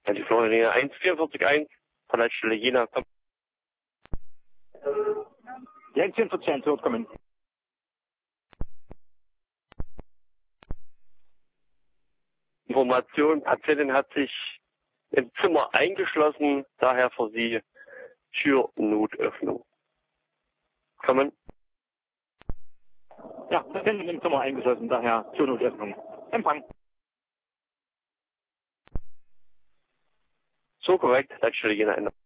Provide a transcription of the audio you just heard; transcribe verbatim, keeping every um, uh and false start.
Die Florian eins vier vier eins, Verleitstelle Jena. Ja, eins vier vier eins, wird kommen. Information, Patientin hat sich im Zimmer eingeschlossen, daher für Sie Türnotöffnung. Kommen. Ja, Patientin im Zimmer eingeschlossen, daher Türnotöffnung. Empfang. So korrekt, Leitstelle Jena.